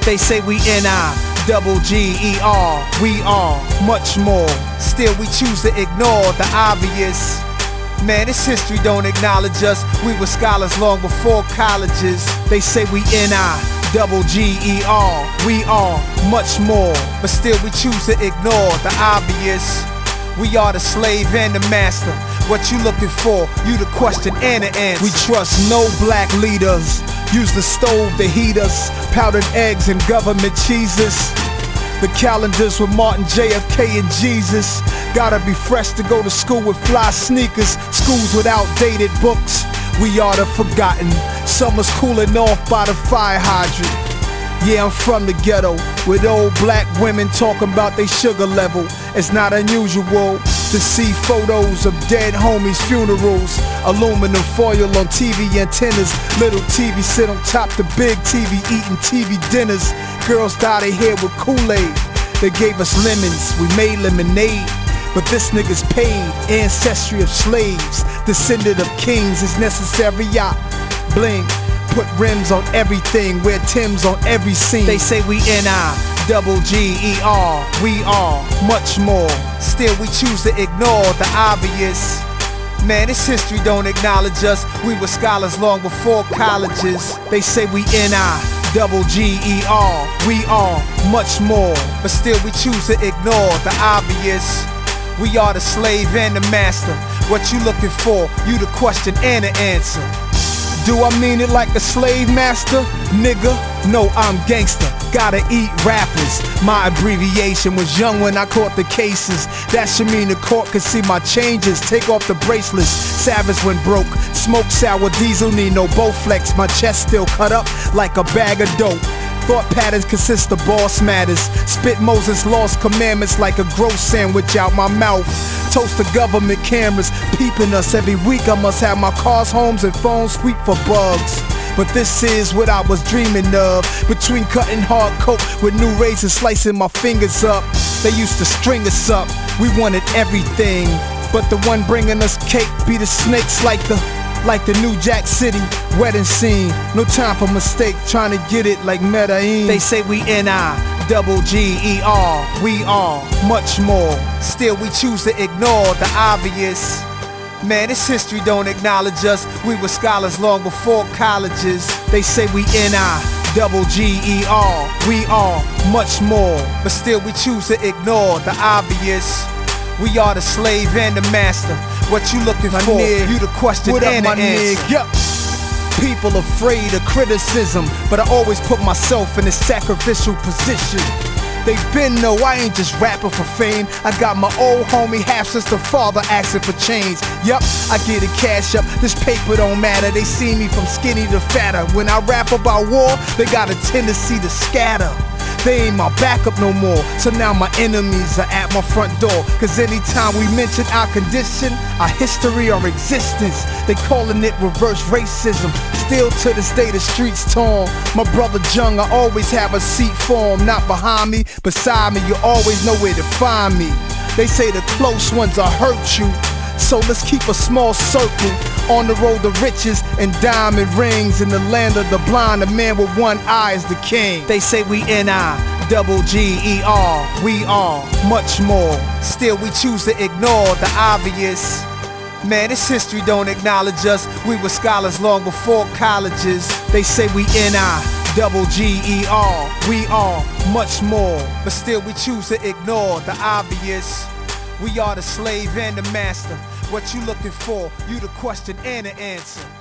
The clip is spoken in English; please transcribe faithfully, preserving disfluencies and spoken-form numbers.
They say we N I double G E R, we are much more. Still we choose to ignore the obvious. Man, this history don't acknowledge us. We were scholars long before colleges. They say we N I double G E R, we are much more. But still we choose to ignore the obvious. We are the slave and the master. What you looking for? You the question and the answer. We trust no black leaders. Use the stove to heat us. Powdered eggs and government cheeses. The calendars with Martin, J F K, and Jesus. Gotta be fresh to go to school with fly sneakers. Schools with outdated books. We are the forgotten. Summer's cooling off by the fire hydrant. Yeah, I'm from the ghetto, with old black women talking about they sugar level. It's not unusual to see photos of dead homies' funerals. Aluminum foil on T V antennas. Little T V sit on top the big T V eating T V dinners. Girls dye their hair with Kool-Aid. They gave us lemons, we made lemonade. But this nigga's paid, ancestry of slaves. Descendant of kings is necessary, yeah. Bling. Put rims on everything, wear Timbs on every scene. They say we N I double G E R, we are much more. Still we choose to ignore the obvious. Man, this history don't acknowledge us. We were scholars long before colleges. They say we N I double G E R, we are much more. But still we choose to ignore the obvious. We are the slave and the master. What you looking for? You the question and the answer. Do I mean it like a slave master? Nigga, no, I'm gangster. Gotta eat rappers. My abbreviation was young when I caught the cases. That should mean the court could see my changes. Take off the bracelets. Savage when broke. Smoke sour diesel, need no Bowflex. My chest still cut up like a bag of dope. Thought patterns consist of boss matters. Spit Moses' lost commandments like a gross sandwich out my mouth. Toast the government cameras peeping us. Every week I must have my cars, homes, and phones sweep for bugs. But this is what I was dreaming of. Between cutting hard coke with new razors slicing my fingers up. They used to string us up. We wanted everything. But the one bringing us cake be the snakes like the Like the New Jack City wedding scene. No time for mistake, trying to get it like Medellin. They say we N I double G E R, we are much more. Still we choose to ignore the obvious. Man, this history don't acknowledge us. We were scholars long before colleges. They say we N I double G E R, we are much more. But still we choose to ignore the obvious. We are the slave and the master. What you looking my for? Nig. You the question what and up, the answer. Yep. People afraid of criticism, but I always put myself in a sacrificial position. They've been no, I ain't just rapping for fame. I got my old homie, half-sister father asking for change. Yup, I get it cash up, this paper don't matter. They see me from skinny to fatter. When I rap about war, they got a tendency to scatter. They ain't my backup no more, so now my enemies are at my front door. Cause anytime we mention our condition, our history, our existence, they calling it reverse racism. Still to this day the streets torn. My brother Jung, I always have a seat for him. Not behind me, beside me, you always know where to find me. They say the close ones will hurt you, so let's keep a small circle. On the road to riches and diamond rings. In the land of the blind, a man with one eye is the king. They say we N I double G E R, we are much more. Still we choose to ignore the obvious. Man, this history don't acknowledge us. We were scholars long before colleges. They say we N I double G E R, we are much more. But still we choose to ignore the obvious. We are the slave and the master. What you looking for? You the question and the answer.